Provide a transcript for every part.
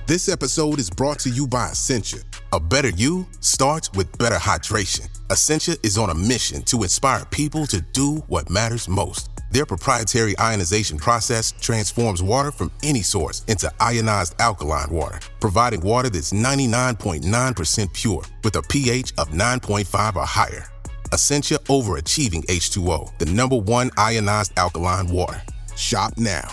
This episode is brought to you by Essentia. A better you starts with better hydration. Essentia is on a mission to inspire people to do what matters most. Their proprietary ionization process transforms water from any source into ionized alkaline water, providing water that's 99.9% pure with a pH of 9.5 or higher. Essentia overachieving H2O, the #1 ionized alkaline water. Shop now.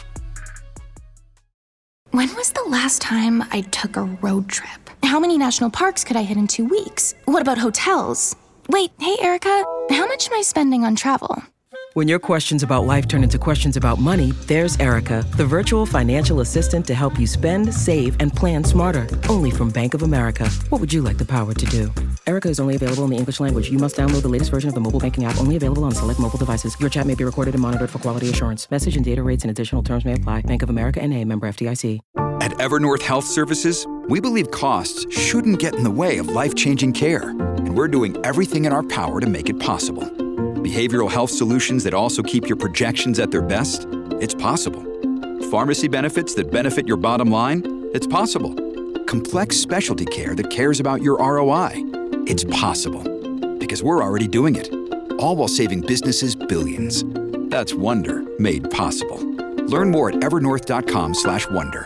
When was the last time I took a road trip? How many national parks could I hit in 2 weeks? What about hotels? Wait, hey Erica, how much am I spending on travel? When your questions about life turn into questions about money, there's Erica, the virtual financial assistant to help you spend, save, and plan smarter. Only from Bank of America. What would you like the power to do? Erica is only available in the English language. You must download the latest version of the mobile banking app, only available on select mobile devices. Your chat may be recorded and monitored for quality assurance. Message and data rates and additional terms may apply. Bank of America N.A., member FDIC. At Evernorth Health Services, we believe costs shouldn't get in the way of life-changing care, and we're doing everything in our power to make it possible. Behavioral health solutions that also keep your projections at their best? It's possible. Pharmacy benefits that benefit your bottom line? It's possible. Complex specialty care that cares about your ROI? It's possible. Because we're already doing it. All while saving businesses billions. That's Wonder made possible. Learn more at evernorth.com/wonder.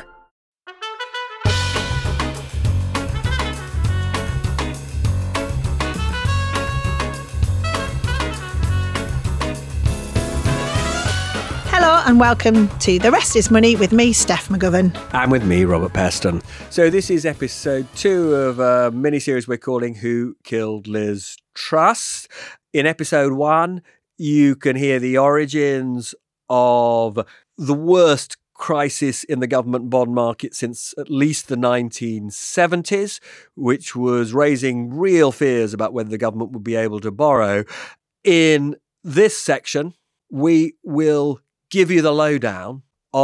Hello and welcome to The Rest is Money with me, Steph McGovern. And with me, Robert Peston. So this is episode 2 of a mini-series we're calling Who Killed Liz Truss. In episode 1, you can hear the origins of the worst crisis in the government bond market since at least the 1970s, which was raising real fears about whether the government would be able to borrow. In this section, we will give you the lowdown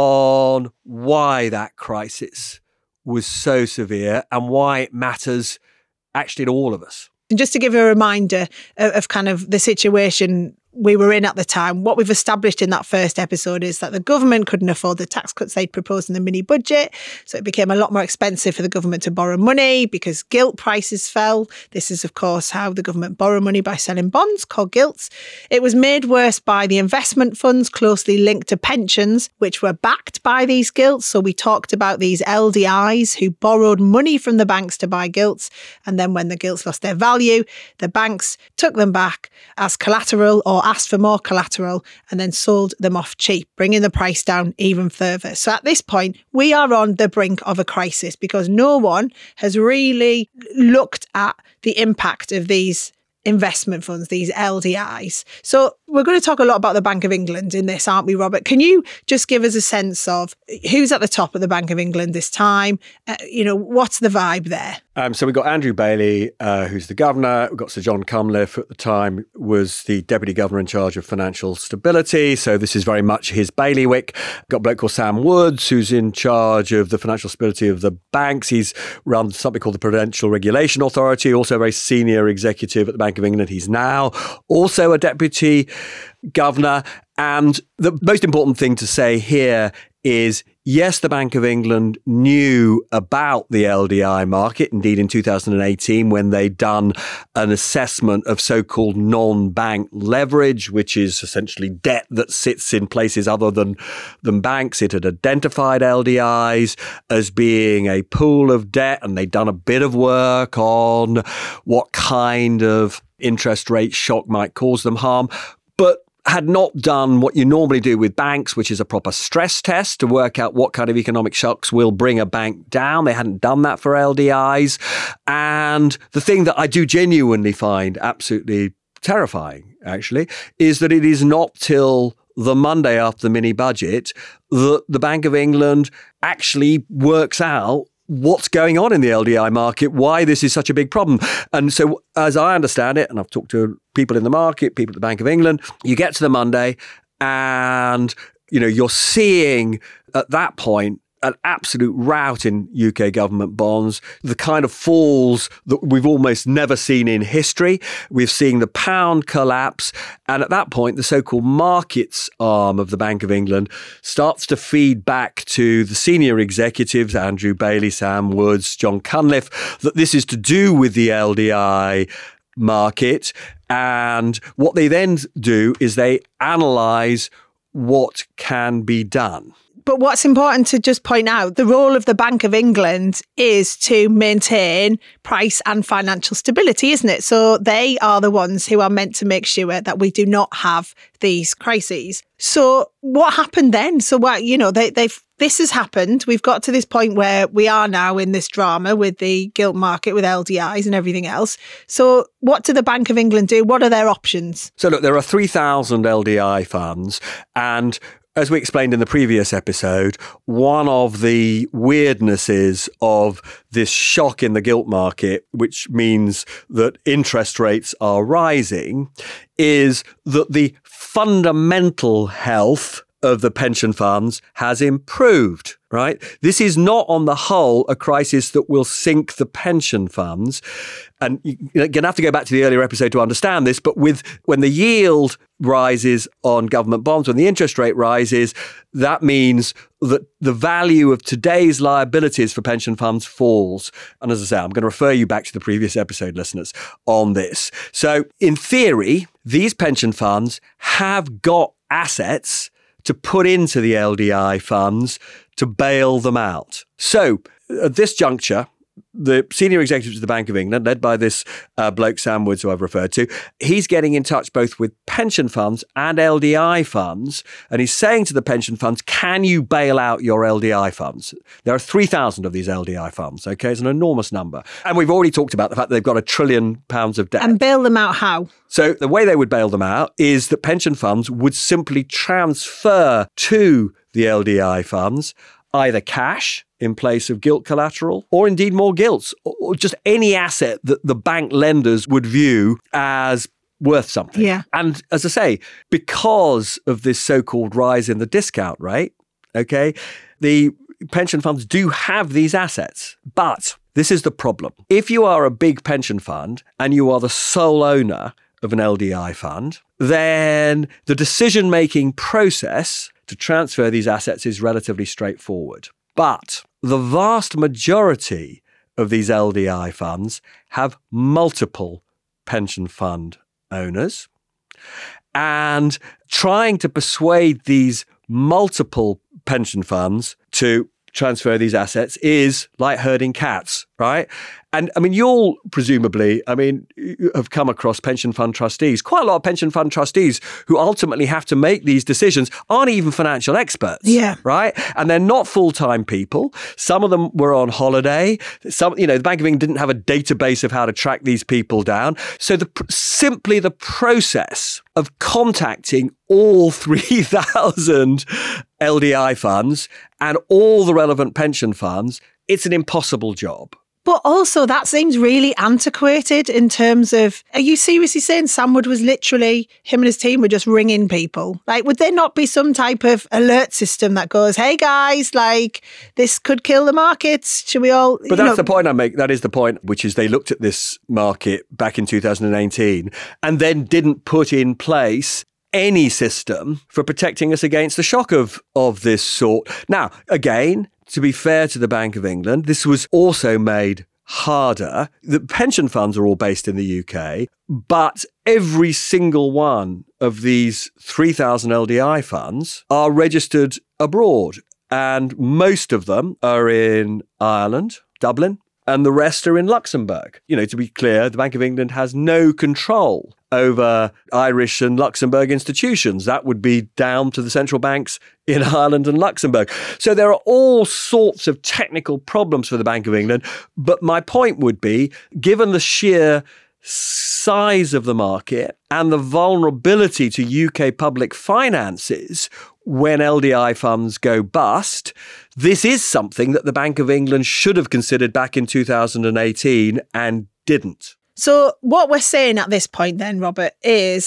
on why that crisis was so severe and why it matters actually to all of us. And just to give a reminder of kind of the situation we were in at the time, what we've established in that first episode is that the government couldn't afford the tax cuts they'd proposed in the mini budget. So it became a lot more expensive for the government to borrow money because gilt prices fell. This is, of course, how the government borrow money, by selling bonds called gilts. It was made worse by the investment funds closely linked to pensions, which were backed by these gilts. So we talked about these LDIs who borrowed money from the banks to buy gilts. And then when the gilts lost their value, the banks took them back as collateral or asked for more collateral and then sold them off cheap, bringing the price down even further. So at this point, we are on the brink of a crisis because no one has really looked at the impact of these investment funds, these LDIs. So we're going to talk a lot about the Bank of England in this, aren't we, Robert? Can you just give us a sense of who's at the top of the Bank of England this time? What's the vibe there? So we've got Andrew Bailey, who's the governor. We've got Sir John Cunliffe, at the time was the deputy governor in charge of financial stability. So this is very much his bailiwick. We've got a bloke called Sam Woods, who's in charge of the financial stability of the banks. He's run something called the Prudential Regulation Authority, also a very senior executive at the Bank of England. He's now also a deputy governor. And the most important thing to say here is, yes, the Bank of England knew about the LDI market, indeed in 2018, when they'd done an assessment of so-called non-bank leverage, which is essentially debt that sits in places other than banks. It had identified LDIs as being a pool of debt, and they'd done a bit of work on what kind of interest rate shock might cause them harm, but had not done what you normally do with banks, which is a proper stress test to work out what kind of economic shocks will bring a bank down. They hadn't done that for LDIs. And the thing that I do genuinely find absolutely terrifying, actually, is that it is not till the Monday after the mini budget that the Bank of England actually works out what's going on in the LDI market, why this is such a big problem. And so as I understand it, and I've talked to people in the market, people at the Bank of England, you get to the Monday and, you're seeing at that point an absolute rout in UK government bonds, the kind of falls that we've almost never seen in history. We've seen the pound collapse. And at that point, the so-called markets arm of the Bank of England starts to feed back to the senior executives, Andrew Bailey, Sam Woods, John Cunliffe, that this is to do with the LDI market. And what they then do is they analyse what can be done. But what's important to just point out, the role of the Bank of England is to maintain price and financial stability, isn't it? So they are the ones who are meant to make sure that we do not have these crises. So what happened then? So what, this has happened. We've got to this point where we are now in this drama with the gilt market, with LDIs and everything else. So what do the Bank of England do? What are their options? So look, there are 3,000 LDI funds, and as we explained in the previous episode, one of the weirdnesses of this shock in the gilt market, which means that interest rates are rising, is that the fundamental health of the pension funds has improved, right? This is not on the whole a crisis that will sink the pension funds. And you're going to have to go back to the earlier episode to understand this, but when the yield rises on government bonds, when the interest rate rises, that means that the value of today's liabilities for pension funds falls. And as I say, I'm going to refer you back to the previous episode, listeners, on this. So in theory, these pension funds have got assets to put into the LDI funds to bail them out. So at this juncture, the senior executives of the Bank of England, led by this bloke, Sam Woods, who I've referred to, he's getting in touch both with pension funds and LDI funds. And he's saying to the pension funds, can you bail out your LDI funds? There are 3,000 of these LDI funds. OK, it's an enormous number. And we've already talked about the fact that they've got £1 trillion of debt. And bail them out how? So the way they would bail them out is that pension funds would simply transfer to the LDI funds either cash in place of gilt collateral, or indeed more gilts, or just any asset that the bank lenders would view as worth something. Yeah. And as I say, because of this so-called rise in the discount rate, okay, the pension funds do have these assets. But this is the problem. If you are a big pension fund and you are the sole owner of an LDI fund, then the decision-making process to transfer these assets is relatively straightforward. But the vast majority of these LDI funds have multiple pension fund owners. And trying to persuade these multiple pension funds to transfer these assets is like herding cats, right? And I mean, you'll presumably, have come across pension fund trustees. Quite a lot of pension fund trustees who ultimately have to make these decisions aren't even financial experts, right? And they're not full-time people. Some of them were on holiday. The Bank of England didn't have a database of how to track these people down. So simply the process of contacting all 3,000 LDI funds and all the relevant pension funds, it's an impossible job. But also that seems really antiquated in terms of, are you seriously saying Sam Wood was literally, him and his team were just ringing people? Like, would there not be some type of alert system that goes, hey guys, like this could kill the markets? Should we all... But that's the point I make. That is the point, which is they looked at this market back in 2018 and then didn't put in place any system for protecting us against the shock of this sort. Now, again, to be fair to the Bank of England, this was also made harder. The pension funds are all based in the UK, but every single one of these 3,000 LDI funds are registered abroad. And most of them are in Ireland, Dublin, and the rest are in Luxembourg. To be clear, the Bank of England has no control over Irish and Luxembourg institutions. That would be down to the central banks in Ireland and Luxembourg. So there are all sorts of technical problems for the Bank of England. But my point would be, given the sheer size of the market and the vulnerability to UK public finances when LDI funds go bust, this is something that the Bank of England should have considered back in 2018 and didn't. So what we're saying at this point then, Robert, is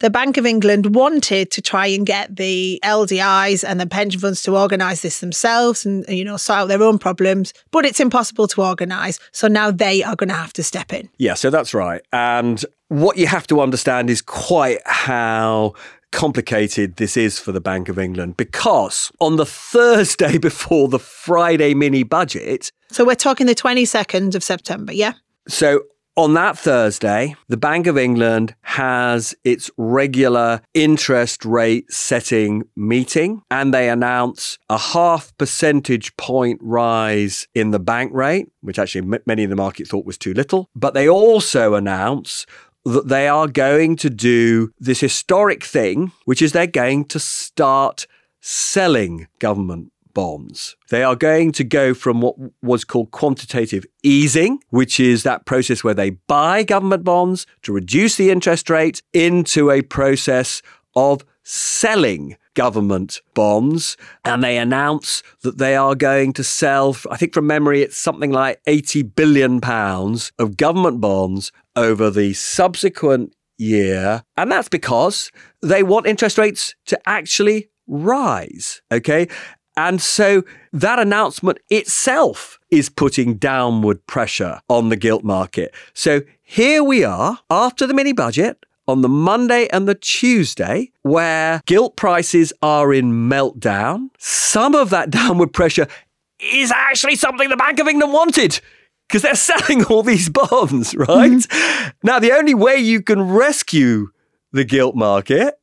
the Bank of England wanted to try and get the LDIs and the pension funds to organise this themselves and, sort out their own problems, but it's impossible to organise. So now they are going to have to step in. Yeah, so that's right. And what you have to understand is quite how complicated this is for the Bank of England, because on the Thursday before the Friday mini budget... So we're talking the 22nd of September, yeah? So on that Thursday, the Bank of England has its regular interest rate setting meeting, and they announce a 0.5 percentage point rise in the bank rate, which actually many in the market thought was too little. But they also announce that they are going to do this historic thing, which is they're going to start selling government bonds. They are going to go from what was called quantitative easing, which is that process where they buy government bonds to reduce the interest rate, into a process of selling government bonds. And they announce that they are going to sell, I think from memory, it's something like £80 billion of government bonds over the subsequent year. And that's because they want interest rates to actually rise. Okay. And so that announcement itself is putting downward pressure on the gilt market. So here we are after the mini budget on the Monday and the Tuesday, where gilt prices are in meltdown. Some of that downward pressure is actually something the Bank of England wanted, because they're selling all these bonds, right? Mm-hmm. Now, the only way you can rescue the gilt market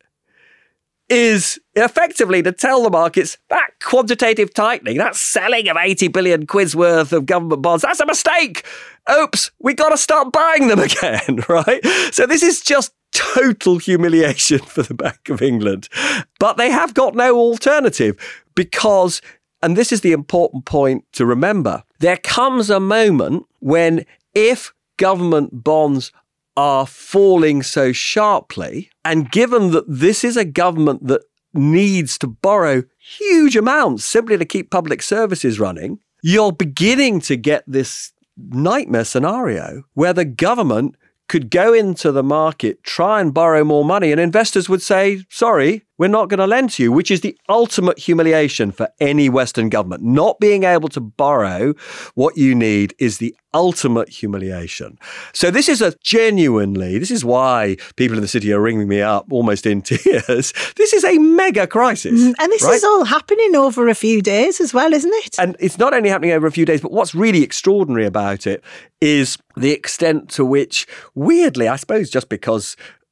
is effectively to tell the markets that quantitative tightening, that selling of 80 billion quid's worth of government bonds, that's a mistake. Oops, we got to start buying them again, right? So this is just total humiliation for the Bank of England. But they have got no alternative because, and this is the important point to remember, there comes a moment when if government bonds are falling so sharply, and given that this is a government that needs to borrow huge amounts simply to keep public services running, you're beginning to get this nightmare scenario where the government could go into the market, try and borrow more money, and investors would say, sorry, we're not going to lend to you, which is the ultimate humiliation for any Western government. Not being able to borrow what you need is the ultimate humiliation. So this is this is why people in the city are ringing me up almost in tears. This is a mega crisis. And this is all happening over a few days as well, isn't it? And it's not only happening over a few days, but what's really extraordinary about it is the extent to which, weirdly, I suppose just because,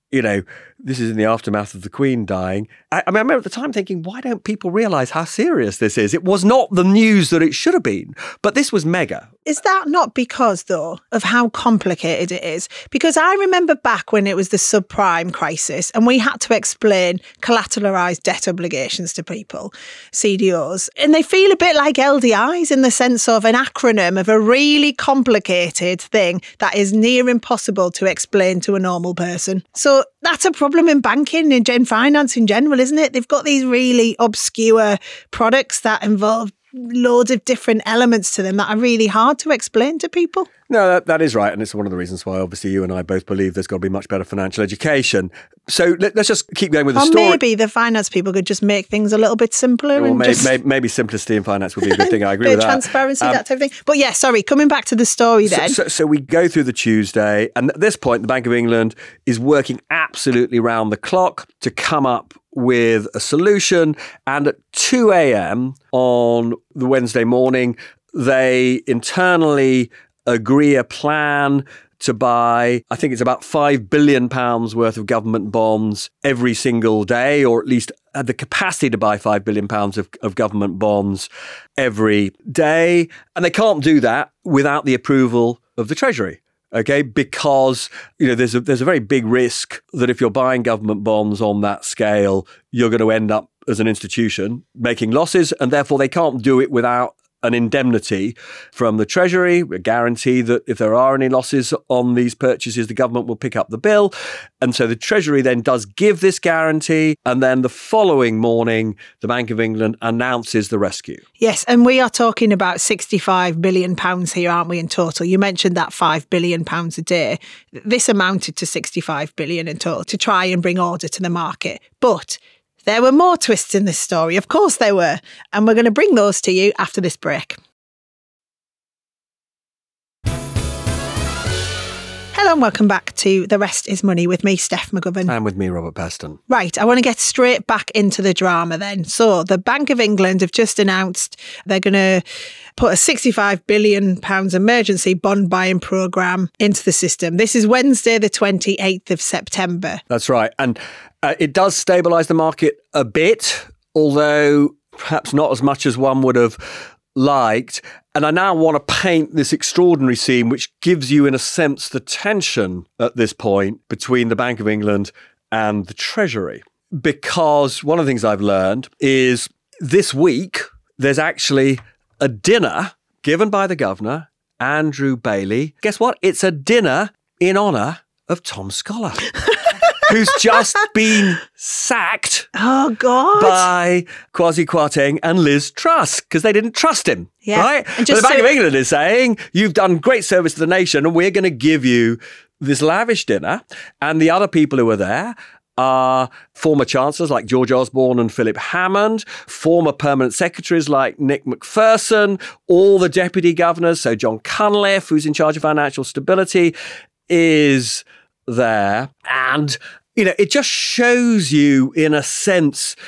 this is in the aftermath of the Queen dying. I remember at the time thinking, why don't people realise how serious this is? It was not the news that it should have been, but this was mega. Is that not because, though, of how complicated it is? Because I remember back when it was the subprime crisis and we had to explain collateralised debt obligations to people, CDOs, and they feel a bit like LDIs in the sense of an acronym of a really complicated thing that is near impossible to explain to a normal person. So that's a problem in banking and in finance in general, isn't it? They've got these really obscure products that involve loads of different elements to them that are really hard to explain to people. No, that is right. And it's one of the reasons why, obviously, you and I both believe there's got to be much better financial education. So let's just keep going with the story. Or maybe the finance people could just make things a little bit simpler. Or maybe simplicity in finance would be a good thing. I agree with that. Transparency, that type of thing. But yeah, sorry, coming back to the story then. So we go through the Tuesday, and at this point, the Bank of England is working absolutely round the clock to come up with a solution. And at 2 a.m. on the Wednesday morning, they internally agree a plan to buy, I think it's about £5 billion worth of government bonds every single day, or at least had the capacity to buy £5 billion of government bonds every day. And they can't do that without the approval of the Treasury. Okay, because there's a very big risk that if you're buying government bonds on that scale, you're going to end up as an institution making losses, and therefore they can't do it without an indemnity from the Treasury, a guarantee that if there are any losses on these purchases, the government will pick up the bill. And so the Treasury then does give this guarantee. And then the following morning, the Bank of England announces the rescue. Yes, and we are talking about £65 billion here, aren't we, in total? You mentioned that £5 billion a day. This amounted to £65 billion in total to try and bring order to the market. But there were more twists in this story. Of course there were. And we're going to bring those to you after this break. Hello and welcome back to The Rest is Money with me, Steph McGovern. And with me, Robert Peston. Right, I want to get straight back into the drama then. So the Bank of England have just announced they're going to put a £65 billion emergency bond buying programme into the system. This is Wednesday, the 28th of September. That's right. And it does stabilise the market a bit, although perhaps not as much as one would have liked. And I now want to paint this extraordinary scene, which gives you, in a sense, the tension at this point between the Bank of England and the Treasury. Because one of the things I've learned is this week, there's actually a dinner given by the governor, Andrew Bailey. Guess what? It's a dinner in honour of Tom Scholar, who's just been sacked by Kwasi Kwarteng and Liz Truss because they didn't trust him. Yeah. Right? And the Bank of England is saying, you've done great service to the nation and we're going to give you this lavish dinner. And the other people who are there are former chancellors like George Osborne and Philip Hammond, former permanent secretaries like Nick Macpherson, all the deputy governors. So John Cunliffe, who's in charge of financial stability, is there. And, it just shows you, in a sense,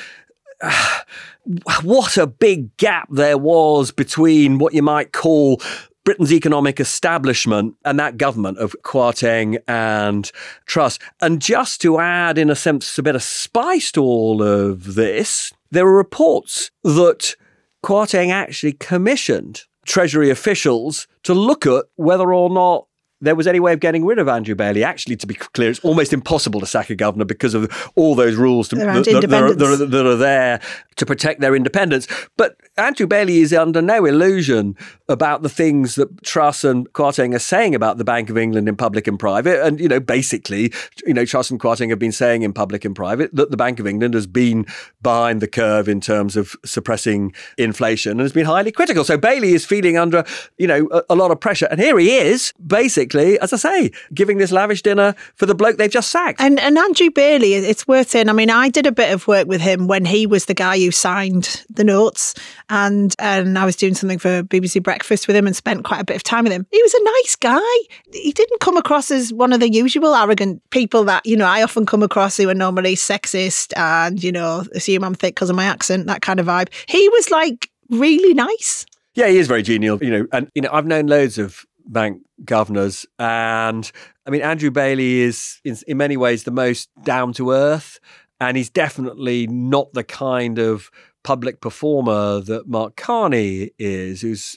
what a big gap there was between what you might call Britain's economic establishment and that government of Kwarteng and Truss. And just to add, in a sense, a bit of spice to all of this, there are reports that Kwarteng actually commissioned Treasury officials to look at whether or not there was any way of getting rid of Andrew Bailey. Actually, to be clear, it's almost impossible to sack a governor because of all those rules that are there to protect their independence. But Andrew Bailey is under no illusion about the things that Truss and Kwarteng are saying about the Bank of England in public and private. And, basically, Truss and Kwarteng have been saying in public and private that the Bank of England has been behind the curve in terms of suppressing inflation and has been highly critical. So Bailey is feeling under, a lot of pressure. And here he is, basically, as I say, giving this lavish dinner for the bloke they've just sacked. And Andrew Bailey, it's worth saying, I did a bit of work with him when he was the guy who signed the notes, and I was doing something for BBC Breakfast with him and spent quite a bit of time with him. He was a nice guy. He didn't come across as one of the usual arrogant people that, I often come across who are normally sexist and, assume I'm thick because of my accent, that kind of vibe. He was really nice. Yeah, he is very genial, and I've known loads of bank governors, and Andrew Bailey is in many ways the most down to earth, and he's definitely not the kind of public performer that Mark Carney is, who's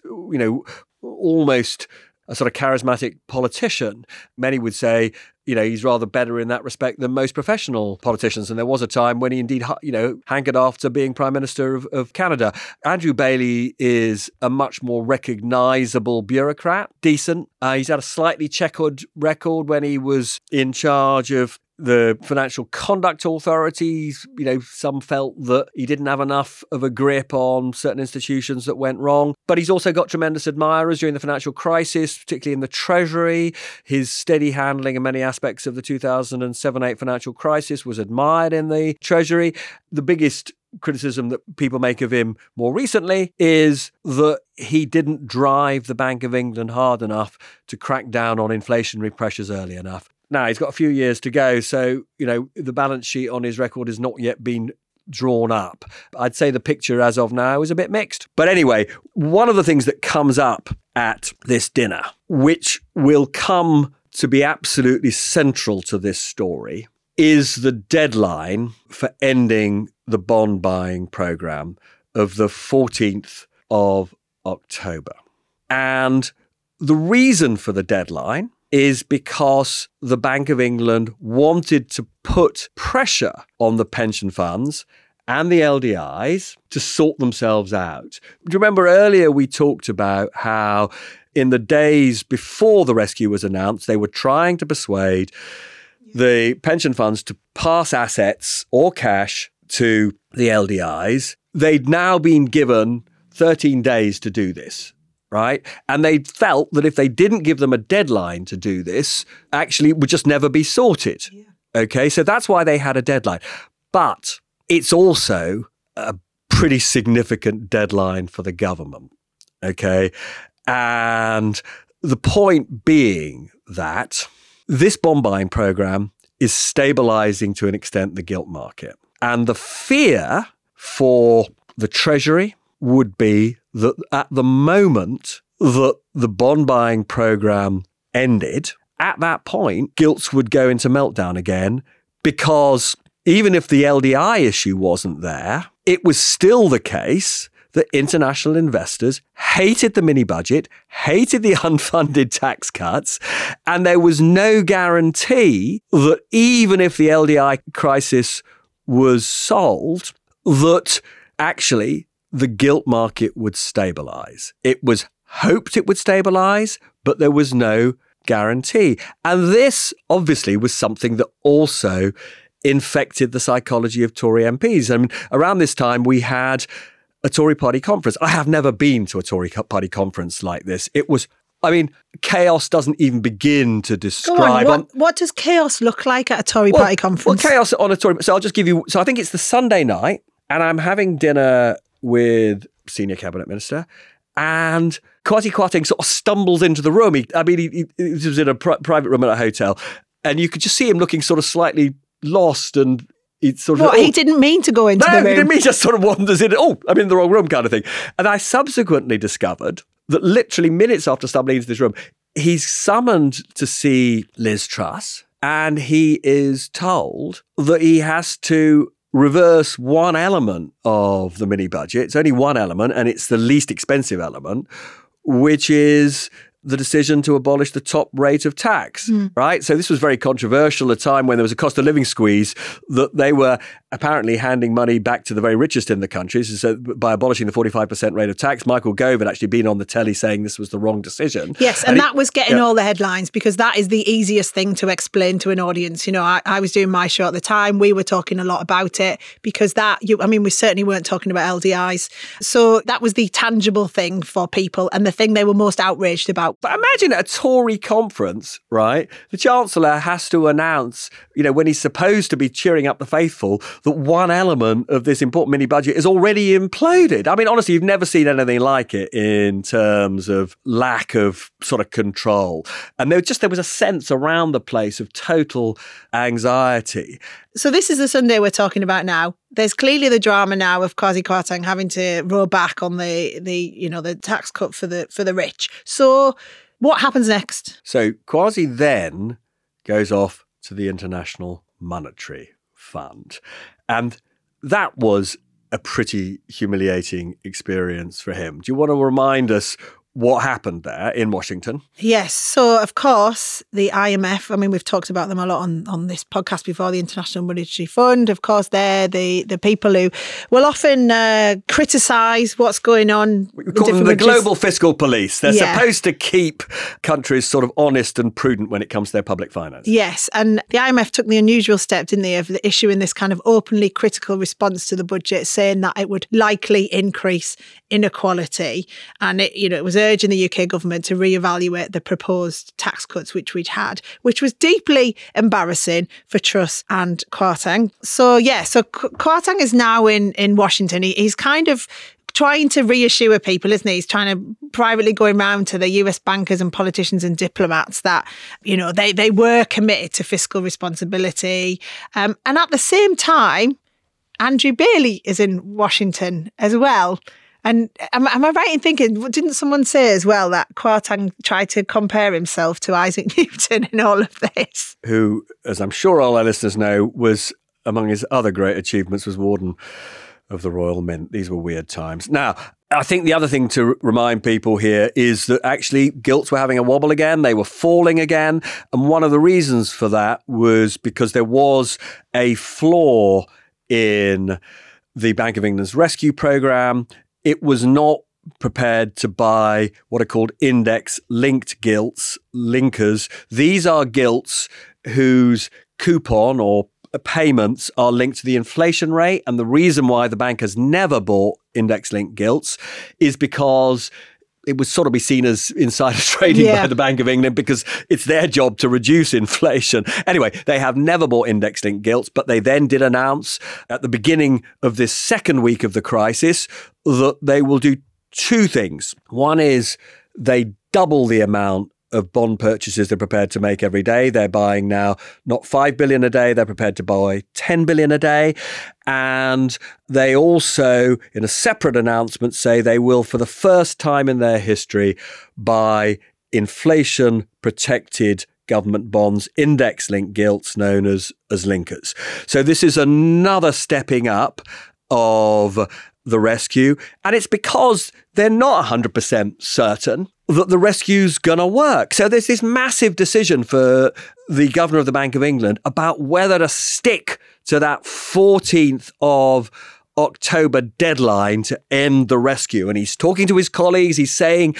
almost a sort of charismatic politician. Many would say, he's rather better in that respect than most professional politicians. And there was a time when he indeed, hankered after being Prime Minister of Canada. Andrew Bailey is a much more recognisable bureaucrat, decent. He's had a slightly checkered record when he was in charge of the Financial Conduct Authorities. Some felt that he didn't have enough of a grip on certain institutions that went wrong. But he's also got tremendous admirers during the financial crisis, particularly in the Treasury. His steady handling in many aspects of the 2007-8 financial crisis was admired in the Treasury. The biggest criticism that people make of him more recently is that he didn't drive the Bank of England hard enough to crack down on inflationary pressures early enough. Now, he's got a few years to go, so, the balance sheet on his record has not yet been drawn up. I'd say the picture as of now is a bit mixed. But anyway, one of the things that comes up at this dinner, which will come to be absolutely central to this story, is the deadline for ending the bond buying programme of the 14th of October. And the reason for the deadline is because the Bank of England wanted to put pressure on the pension funds and the LDIs to sort themselves out. Do you remember earlier we talked about how in the days before the rescue was announced, they were trying to persuade the pension funds to pass assets or cash to the LDIs. They'd now been given 13 days to do this, right? And they felt that if they didn't give them a deadline to do this, actually it would just never be sorted. Yeah. Okay, so that's why they had a deadline. But it's also a pretty significant deadline for the government, okay? And the point being that this bond buying program is stabilizing to an extent the gilt market. And the fear for the Treasury would be that at the moment that the bond buying program ended, at that point, gilts would go into meltdown again, because even if the LDI issue wasn't there, it was still the case that international investors hated the mini budget, hated the unfunded tax cuts, and there was no guarantee that even if the LDI crisis was solved, that actually the gilt market would stabilize. It was hoped it would stabilize, but there was no guarantee. And this obviously was something that also infected the psychology of Tory MPs. I mean, around this time we had a Tory party conference. I have never been to a Tory party conference like this. It was, I mean, chaos doesn't even begin to describe. Go on, what does chaos look like at a Tory party conference? Well, chaos on a Tory, so I'll just give you, so I think it's the Sunday night and I'm having dinner with senior cabinet minister and Kwasi Kwarteng sort of stumbles into the room. He was in a private room at a hotel and you could just see him looking sort of slightly lost and it's sort of... he didn't mean to go into the room. He didn't mean, he just sort of wanders in. I'm in the wrong room kind of thing. And I subsequently discovered that literally minutes after stumbling into this room, he's summoned to see Liz Truss and he is told that he has to reverse one element of the mini budget. It's only one element and it's the least expensive element, which is the decision to abolish the top rate of tax, right? So this was very controversial at a time when there was a cost of living squeeze that they were apparently handing money back to the very richest in the country. So by abolishing the 45% rate of tax, Michael Gove had actually been on the telly saying this was the wrong decision. Yes, and that was getting all the headlines because that is the easiest thing to explain to an audience. You know, I was doing my show at the time. We were talking a lot about it because we certainly weren't talking about LDIs. So that was the tangible thing for people and the thing they were most outraged about. But imagine at a Tory conference, right? The Chancellor has to announce, you know, when he's supposed to be cheering up the faithful, that one element of this important mini budget is already imploded. I mean, honestly, you've never seen anything like it in terms of lack of sort of control. And there was a sense around the place of total anxiety. So this is the Sunday we're talking about now. There's clearly the drama now of Kwasi Kwarteng having to row back on the tax cut for the rich. So what happens next? So Kwasi then goes off to the International Monetary Fund. And that was a pretty humiliating experience for him. Do you want to remind us what happened there in Washington? Yes. So, of course, the IMF, I mean, we've talked about them a lot on this podcast before, the International Monetary Fund. Of course, they're the people who will often criticise what's going on. We call them the global fiscal police. They're supposed to keep countries sort of honest and prudent when it comes to their public finance. Yes. And the IMF took the unusual step, didn't they, of issuing this kind of openly critical response to the budget, saying that it would likely increase inequality. And it was urging the UK government to reevaluate the proposed tax cuts which we'd had, which was deeply embarrassing for Truss and Kwarteng. So Kwarteng is now in Washington. He's kind of trying to reassure people, isn't he? He's trying to privately going round to the US bankers and politicians and diplomats that, they were committed to fiscal responsibility. And at the same time, Andrew Bailey is in Washington as well. And am I right in thinking, didn't someone say as well that Kwarteng tried to compare himself to Isaac Newton in all of this? Who, as I'm sure all our listeners know, was among his other great achievements was Warden of the Royal Mint. These were weird times. Now, I think the other thing to remind people here is that actually gilts were having a wobble again. They were falling again. And one of the reasons for that was because there was a flaw in the Bank of England's rescue programme. It was not prepared to buy what are called index-linked gilts, linkers. These are gilts whose coupon or payments are linked to the inflation rate. And the reason why the bank has never bought index-linked gilts is because it would sort of be seen as insider trading by the Bank of England, because it's their job to reduce inflation. Anyway, they have never bought index-linked gilts, but they then did announce at the beginning of this second week of the crisis that they will do two things. One is they double the amount of bond purchases they're prepared to make every day. They're buying now not 5 billion a day, they're prepared to buy 10 billion a day. And they also, in a separate announcement, say they will, for the first time in their history, buy inflation-protected government bonds, index-linked gilts known as linkers. So this is another stepping up of the rescue. And it's because they're not 100% certain that the rescue's going to work. So there's this massive decision for the governor of the Bank of England about whether to stick to that 14th of October deadline to end the rescue. And he's talking to his colleagues. He's saying,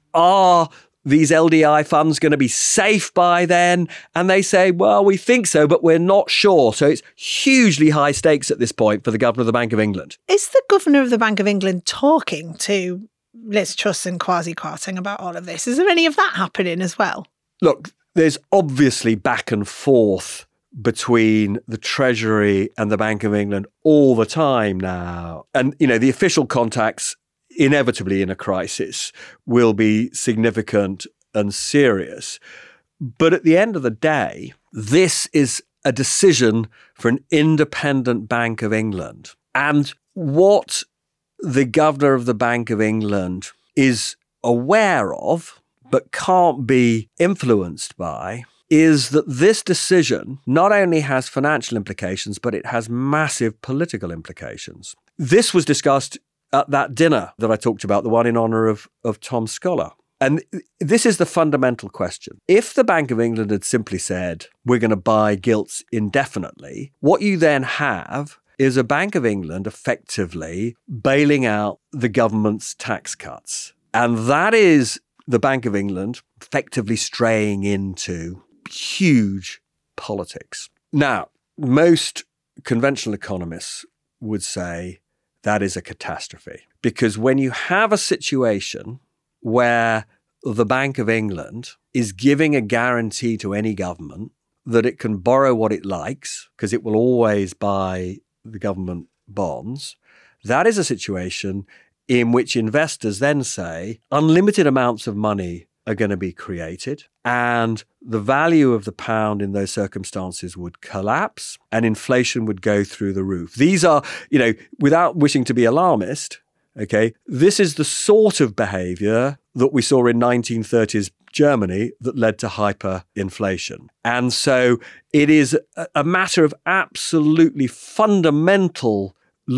are these LDI funds going to be safe by then? And they say, well, we think so, but we're not sure. So it's hugely high stakes at this point for the governor of the Bank of England. Is the governor of the Bank of England talking to Liz Truss and Kwasi Kwarteng about all of this? Is there any of that happening as well? Look, there's obviously back and forth between the Treasury and the Bank of England all the time now. And, you know, the official contacts inevitably in a crisis will be significant and serious. But at the end of the day, this is a decision for an independent Bank of England. And what the governor of the Bank of England is aware of, but can't be influenced by, is that this decision not only has financial implications, but it has massive political implications. This was discussed at that dinner that I talked about, the one in honour of Tom Scholar. And this is the fundamental question. If the Bank of England had simply said, we're going to buy gilts indefinitely, what you then have is a Bank of England effectively bailing out the government's tax cuts. And that is the Bank of England effectively straying into huge politics. Now, most conventional economists would say that is a catastrophe, because when you have a situation where the Bank of England is giving a guarantee to any government that it can borrow what it likes, because it will always buy the government bonds, that is a situation in which investors then say unlimited amounts of money are going to be created, and the value of the pound in those circumstances would collapse and inflation would go through the roof. These are, you know, without wishing to be alarmist, okay, this is the sort of behavior that we saw in 1930s Germany that led to hyperinflation. And so it is a matter of absolutely fundamental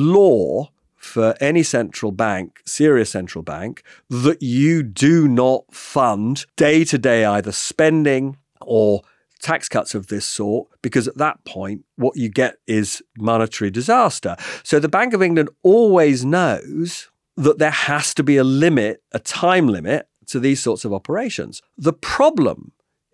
law for any central bank, serious central bank, that you do not fund day-to-day either spending or tax cuts of this sort, because at that point, what you get is monetary disaster. So the Bank of England always knows that there has to be a limit, a time limit to these sorts of operations. The problem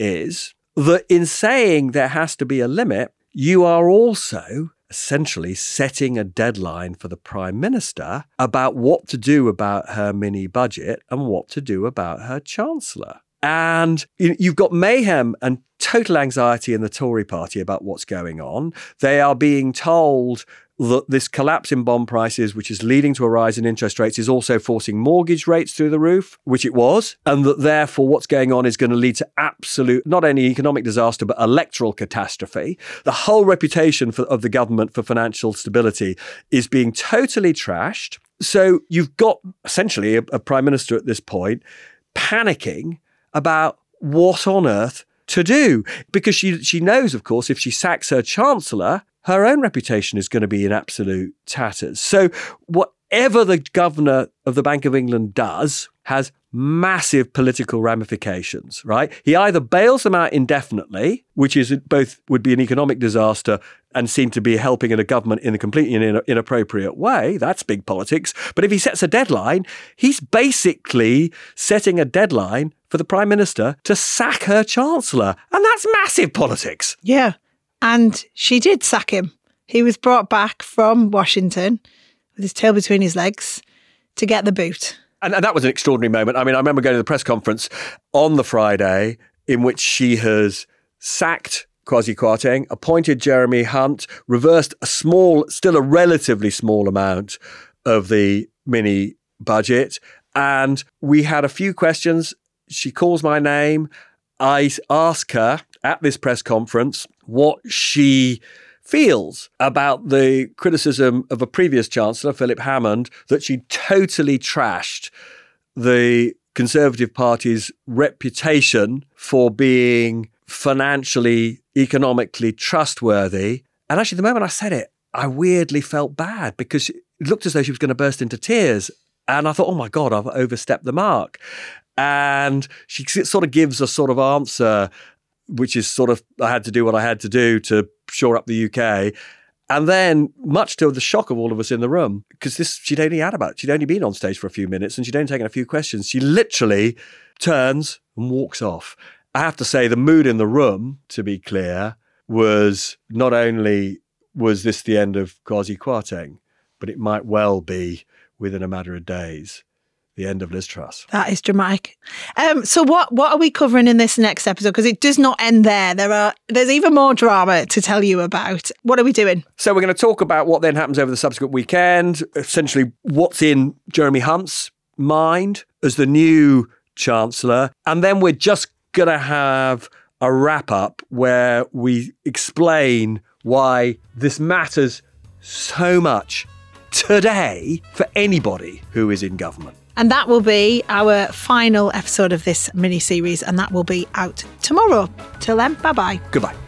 is that in saying there has to be a limit, you are also essentially setting a deadline for the Prime Minister about what to do about her mini budget and what to do about her Chancellor. And you've got mayhem and total anxiety in the Tory party about what's going on. They are being told that this collapse in bond prices, which is leading to a rise in interest rates, is also forcing mortgage rates through the roof, which it was, and that therefore what's going on is going to lead to absolute, not only economic disaster, but electoral catastrophe. The whole reputation of the government for financial stability is being totally trashed. So you've got essentially a Prime Minister at this point panicking about what on earth to do, because she knows, of course, if she sacks her Chancellor, her own reputation is going to be in absolute tatters. So whatever the governor of the Bank of England does has massive political ramifications, right? He either bails them out indefinitely, which is both would be an economic disaster and seem to be helping in a government in a completely inappropriate way. That's big politics. But if he sets a deadline, he's basically setting a deadline for the Prime Minister to sack her Chancellor. And that's massive politics. Yeah. And she did sack him. He was brought back from Washington with his tail between his legs to get the boot. And that was an extraordinary moment. I mean, I remember going to the press conference on the Friday in which she has sacked Kwasi Kwarteng, appointed Jeremy Hunt, reversed still a relatively small amount of the mini budget. And we had a few questions. She calls my name. I ask her at this press conference what she feels about the criticism of a previous Chancellor, Philip Hammond, that she totally trashed the Conservative Party's reputation for being financially, economically trustworthy. And actually, the moment I said it, I weirdly felt bad because it looked as though she was going to burst into tears. And I thought, oh my God, I've overstepped the mark. And she sort of gives a sort of answer, which is sort of, I had to do what I had to do to shore up the UK. And then, much to the shock of all of us in the room, because she'd only been on stage for a few minutes and she'd only taken a few questions, she literally turns and walks off. I have to say the mood in the room, to be clear, was not only was this the end of Kwasi Kwarteng, but it might well be, within a matter of days, the end of Liz Truss. That is dramatic. So what are we covering in this next episode? Because it does not end there. There's even more drama to tell you about. What are we doing? So we're going to talk about what then happens over the subsequent weekend, essentially what's in Jeremy Hunt's mind as the new Chancellor. And then we're just going to have a wrap-up where we explain why this matters so much today for anybody who is in government. And that will be our final episode of this mini-series, and that will be out tomorrow. Till then, bye-bye. Goodbye.